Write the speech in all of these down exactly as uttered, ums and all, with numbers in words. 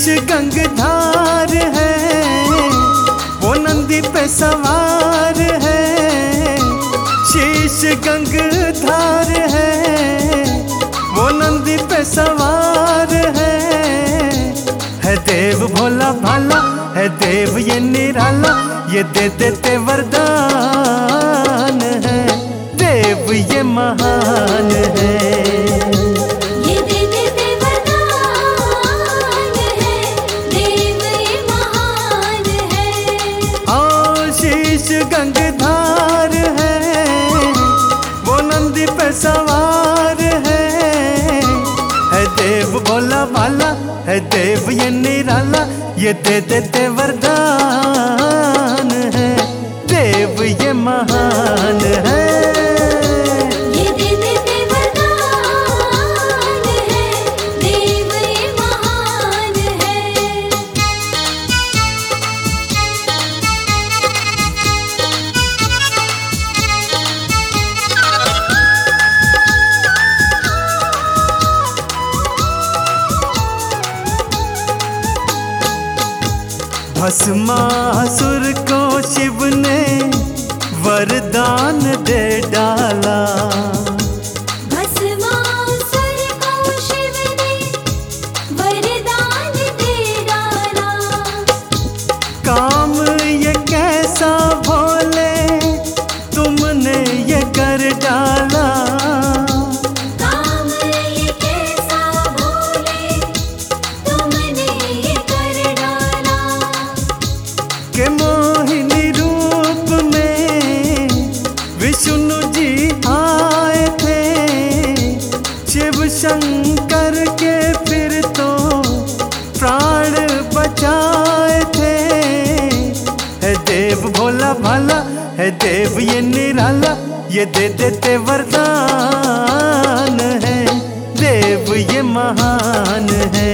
गंगधार है, वो नंदी पे सवार है। शीश गंगधार है, वो नंदी पे सवार है। है देव भोला भाला, है देव ये निराला, ये दे देते वरदान है। देव ये महान है, गंगधार है, वो नंदी पे सवार है। है देव भोला भाला, है देव ये निराला, ये दे देते वरदान है। देव ये महान है, भस्मासुर को शिव ने वरदान दे डाला। भस्मासुर को शिव ने वरदान दे डाला। काम ये कैसा भोले तुमने ये कर डाला। के मोहिनी रूप में विष्णु जी आए थे। शिव शंकर के फिर तो प्राण बचाए थे। है देव भोला भाला, है देव ये निराला, ये दे देते वरदान है। देव ये महान है,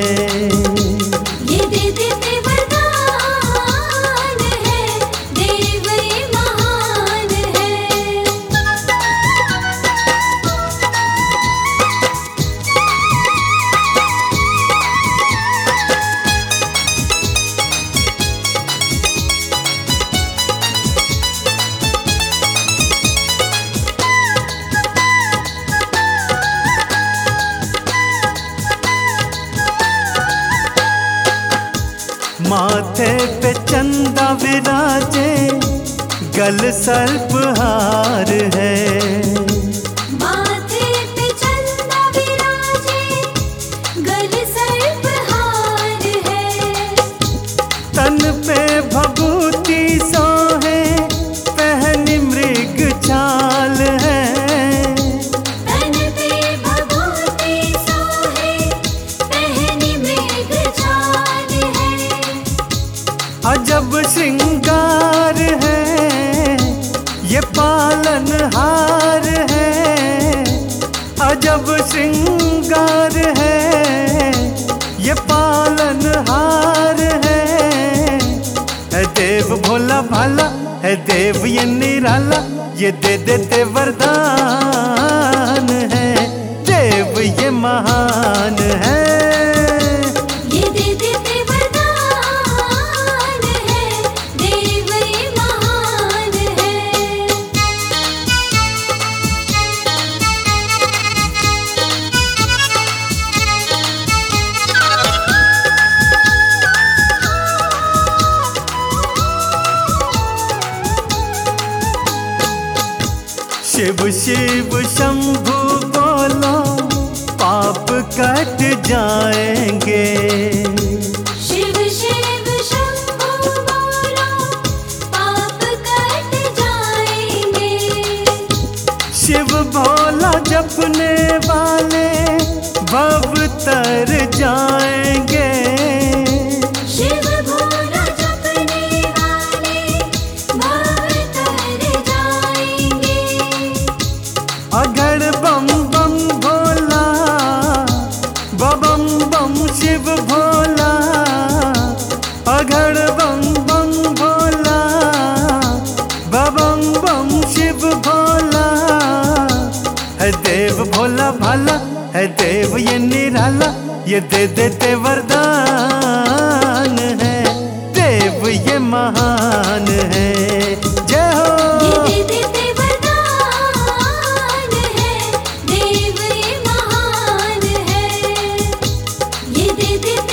माथे पे चंदा विराजे, गल सर्पहार है। माथे पे चंदा विराजे, गल सर्पहार है। तन पे भभूति सोहे, पहनी मृग छाल है। तन पे भभूति सोहे, पहनी मृग छाल है। अजब श्रृंगार है, ये पालनहार है। अजब श्रृंगार है, ये पालनहार है। है देव भोला भाला, है देव ये निराला, ये दे देते वरदान है। देव ये महान है, शिव शिव शंभु बोलो, पाप कट जाएंगे। शिव शिव शंभु बोलो, पाप कट जाएंगे। शिव भोला जपने वाले भव तर जाएंगे। शिव भोला जपने वाले भव तर जाएंगे। अघड़ बम बम भोला, बम बम शिव भोला। अघड़ बम बम भोला, बम बम शिव भोला। है देव भोला भाला, है देव ये निराला, ये दे देते वरदान। महान है, देव ये महान है। जय हो। ये दे देते वरदान है, देव ये महान है। ये दे देते